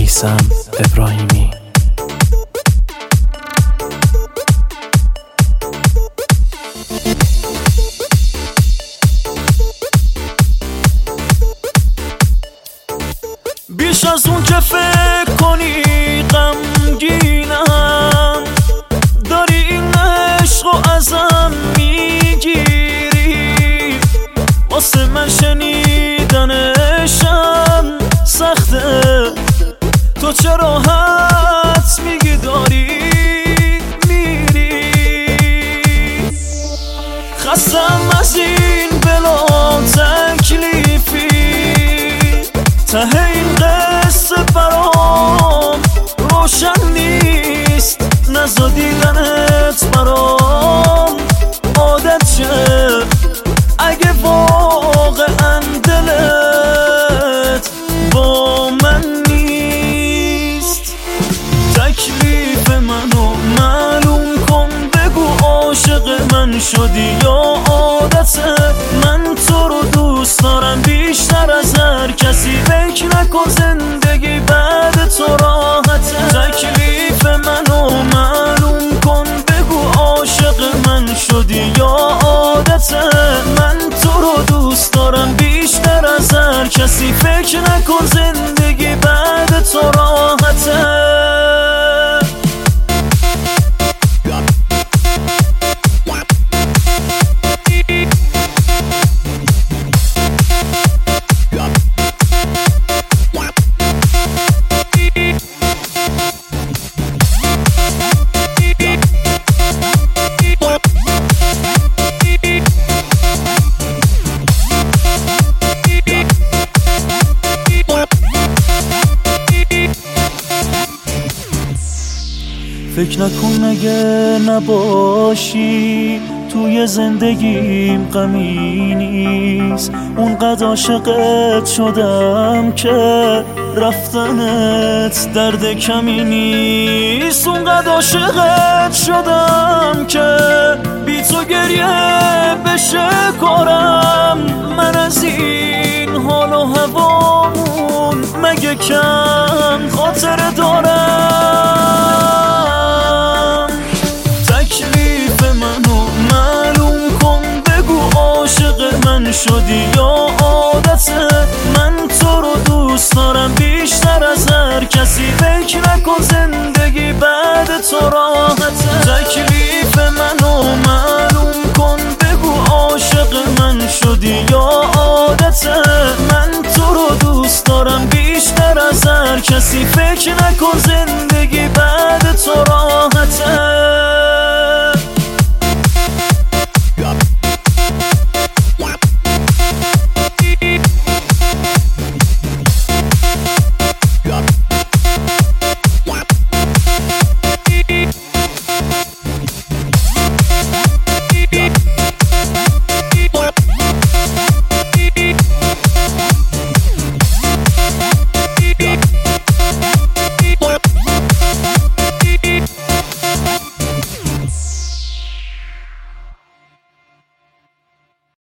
میثم ابراهیمی. بیش از اون که فکر کنی غمگینم، داری این عشق و ازم میگیری. واسه من شنیدنشم سخته، تو چرا حدس میگی داری میری. خستم از این بلا تکلیفی، ته این قصه برام روشن نیست. نزا دیدنت برام عادت شه، اگه واقعا دلت با من نیست. تکلیف منو معلوم کن، بگو عاشق من شدی یا عادته. من تو رو دوست دارم بیشتر از هر کسی، فکر نکن زندگی بعد تو راحته. تکلیف منو معلوم کن، بگو عاشق من شدی یا عادته. من تو رو دوست دارم بیشتر از هر کسی، فکر نکن زندگی بعد تو راحته. فکر نکن اگه نباشی توی زندگیم غمی نیست. اونقدر عاشقت شدم که رفتنت درد کمی نیست. اونقدر عاشقت شدم که بی تو گریه بشه کارم. من از این حال و هوامون مگه کم خاطر دارم. تکلیف منو معلوم کن، بگو عاشق من شدی یا عادته. من تو رو دوست دارم بیشتر از هر کسی، فکر نکن زندگی بعد تو راحته. تکلیف منو معلوم کن، بگو عاشق من شدی یا عادته. من تو رو دوست دارم بیشتر از هر کسی، فکر نکن زندگی